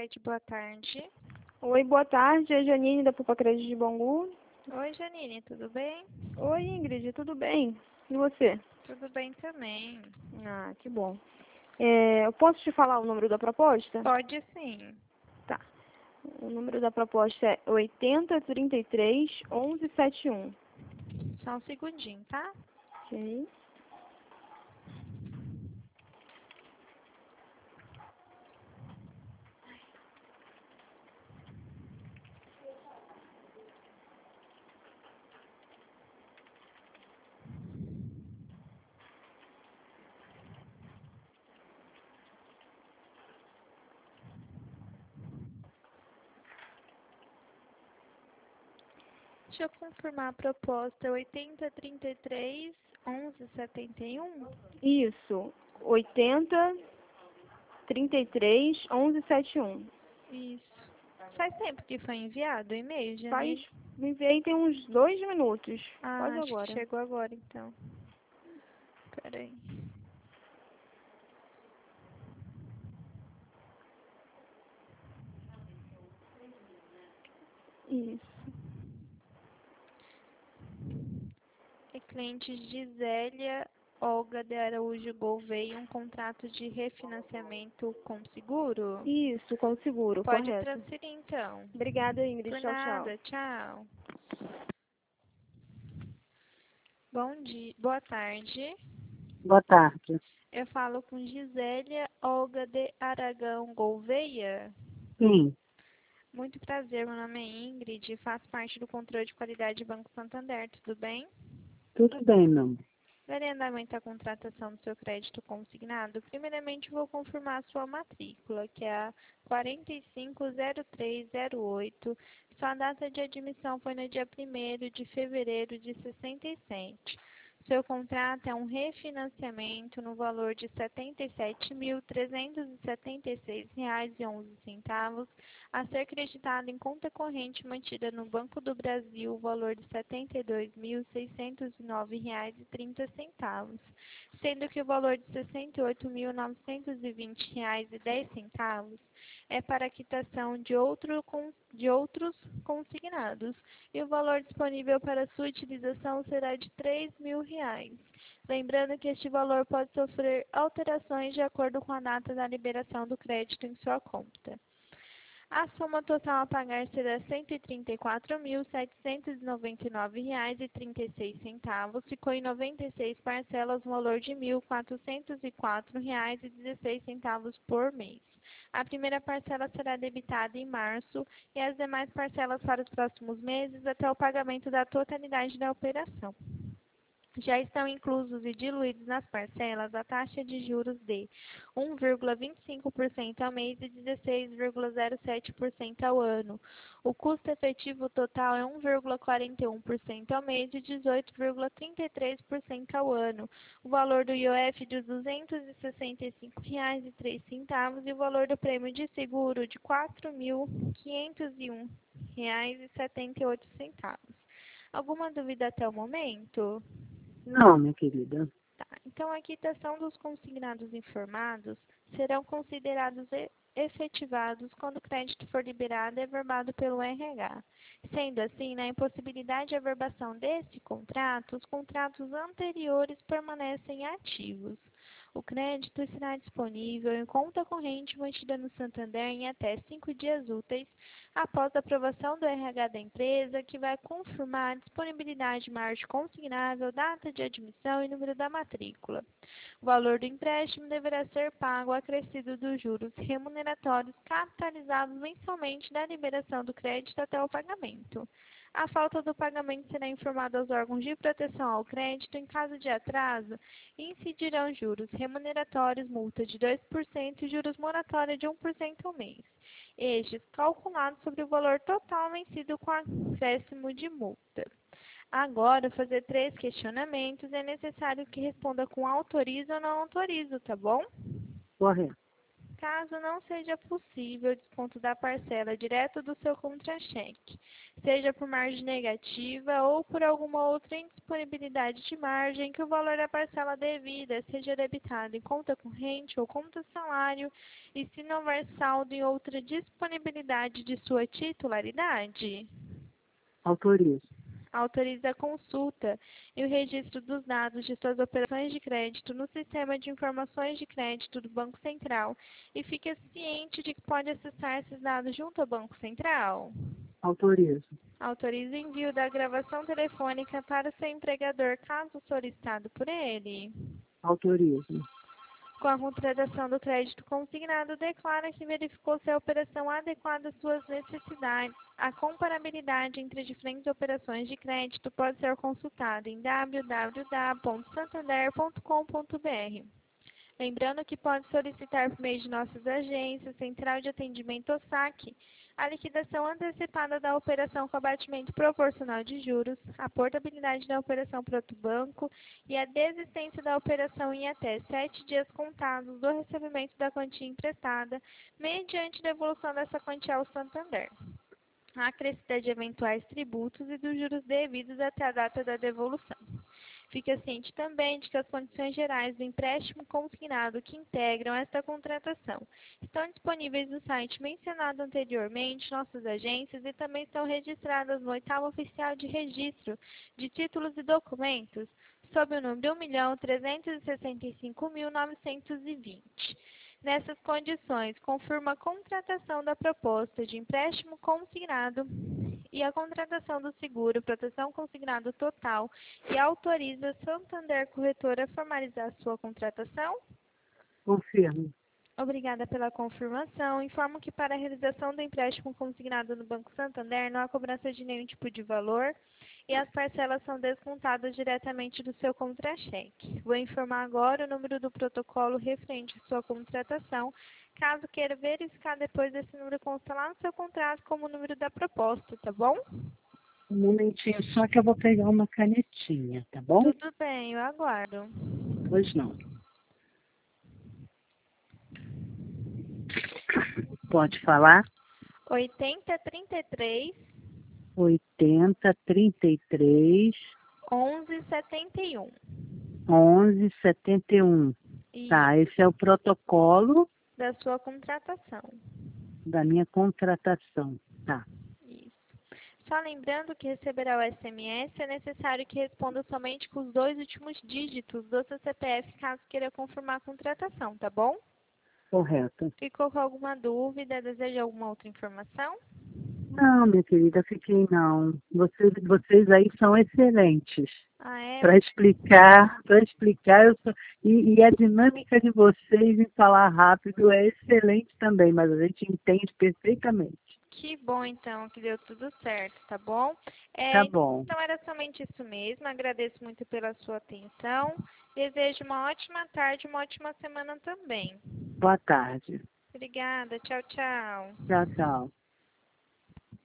Cicred, boa tarde. Oi, boa tarde, é Janine da Poupa Crédito de Bangu. Oi, Janine, tudo bem? Oi, Ingrid, tudo bem? E você? Tudo bem também. Ah, que bom. Eu posso te falar o número da proposta? Pode sim. Tá. O número da proposta é 8033-1171. Só um segundinho, tá? Ok. Deixa eu confirmar a proposta. 8033-1171? Isso, 8033-1171. Isso. Faz tempo que foi enviado o e-mail, Faz, Janine? me enviei tem uns 2 minutos, Ah, quase acho que agora. chegou agora então. Peraí. Isso. É cliente Gisélia Olga de Araújo Gouveia, um contrato de refinanciamento com seguro? Isso, com seguro, Pode correto. transferir então. Obrigada, Ingrid. Por Tchau, tchau. nada, tchau. Bom dia, boa tarde. Boa tarde. Eu falo com Gisélia Olga de Aragão Gouveia. Sim, Muito prazer, meu nome é Ingrid e faço parte do controle de qualidade do Banco Santander, tudo bem? tudo bem, meu amor. Darei andamento à contratação do seu crédito consignado. Primeiramente, vou confirmar a sua matrícula, que é a 450308. Sua data de admissão foi no dia 1º de fevereiro de 67. Seu contrato é um refinanciamento no valor de R$ 77.376,11, a ser creditado em conta corrente mantida no Banco do Brasil, o valor de R$ 72.609,30, sendo que o valor de R$ 68.920,10 é para a quitação de outros consignados, e o valor disponível para sua utilização será de R$ 3.000. Lembrando que este valor pode sofrer alterações de acordo com a data da liberação do crédito em sua conta. A soma total a pagar será R$ 134.799,36. Ficou em 96 parcelas, no valor de R$ 1.404,16 por mês. A primeira parcela será debitada em março e as demais parcelas para os próximos meses até o pagamento da totalidade da operação. Já estão inclusos e diluídos nas parcelas a taxa de juros de 1,25% ao mês e 16,07% ao ano. O custo efetivo total é 1,41% ao mês e 18,33% ao ano. O valor do IOF de R$ 265,03 e o valor do prêmio de seguro de R$ 4.501,78. Alguma dúvida até o momento? Não, minha querida. Tá. Então, a quitação dos consignados informados serão considerados efetivados quando o crédito for liberado e averbado pelo RH. Sendo assim, na impossibilidade de averbação desse contrato, os contratos anteriores permanecem ativos. O crédito estará disponível em conta corrente mantida no Santander em até 5 dias úteis após a aprovação do RH da empresa, que vai confirmar a disponibilidade de margem consignável, data de admissão e número da matrícula. O valor do empréstimo deverá ser pago acrescido dos juros remuneratórios capitalizados mensalmente da liberação do crédito até o pagamento. A falta do pagamento será informada aos órgãos de proteção ao crédito. Em caso de atraso, incidirão juros remuneratórios, multa de 2% e juros moratória de 1% ao mês. Estes calculados sobre o valor total vencido com acréscimo de multa. Agora, fazer 3 questionamentos, é necessário que responda com autorizo ou não autorizo, tá bom? Correto. caso não seja possível o desconto da parcela direto do seu contra-cheque, seja por margem negativa ou por alguma outra indisponibilidade de margem, que o valor da parcela devida seja debitado em conta corrente ou conta salário, e se não houver saldo em outra disponibilidade de sua titularidade. Autorizo. Autoriza a consulta e o registro dos dados de suas operações de crédito no Sistema de Informações de Crédito do Banco Central e fique ciente de que pode acessar esses dados junto ao Banco Central. Autorizo. Autoriza o envio da gravação telefônica para o seu empregador, caso solicitado por ele. Autorizo. Com a contratação do crédito consignado, declara que verificou se a operação adequada às suas necessidades. A comparabilidade entre diferentes operações de crédito pode ser consultada em www.santander.com.br. Lembrando que pode solicitar por meio de nossas agências, Central de Atendimento ou SAC, a liquidação antecipada da operação com abatimento proporcional de juros, a portabilidade da operação para outro banco e a desistência da operação em até 7 dias contados do recebimento da quantia emprestada, mediante devolução dessa quantia ao Santander, a acrescida de eventuais tributos e dos juros devidos até a data da devolução. Fique ciente também de que as condições gerais do empréstimo consignado que integram esta contratação estão disponíveis no site mencionado anteriormente, nossas agências, e também estão registradas no 8º Oficial de Registro de Títulos e Documentos, sob o número 1.365.920. Nessas condições, confirma a contratação da proposta de empréstimo consignado e a contratação do seguro proteção consignado total e autoriza a Santander Corretora a formalizar sua contratação? Confirmo. Obrigada pela confirmação. Informo que para a realização do empréstimo consignado no Banco Santander não há cobrança de nenhum tipo de valor e as parcelas são descontadas diretamente do seu contra-cheque. Vou informar agora o número do protocolo referente à sua contratação. Caso queira verificar depois, esse número consta lá no seu contrato como o número da proposta, tá bom? Um momentinho só que eu vou pegar uma canetinha, tá bom? Tudo bem, eu aguardo. Pois não. Pode falar? 8033 8033 1171. 1171. E Tá, esse é o protocolo da sua contratação. da minha contratação. Tá. Isso. Só lembrando que receberá o SMS, é necessário que responda somente com os 2 últimos dígitos do seu CPF, caso queira confirmar a contratação, tá bom? Correto. Ficou com alguma dúvida? Deseja alguma outra informação? Não, minha querida, fiquei não. Vocês aí são excelentes. Ah, é? Para explicar, e a dinâmica de vocês em falar rápido é excelente também, mas a gente entende perfeitamente. Que bom, então, que deu tudo certo, tá bom? Tá bom. Então, era somente isso mesmo. Agradeço muito pela sua atenção. Desejo uma ótima tarde, uma ótima semana também. Boa tarde. Obrigada. Tchau, tchau. Tchau, tchau.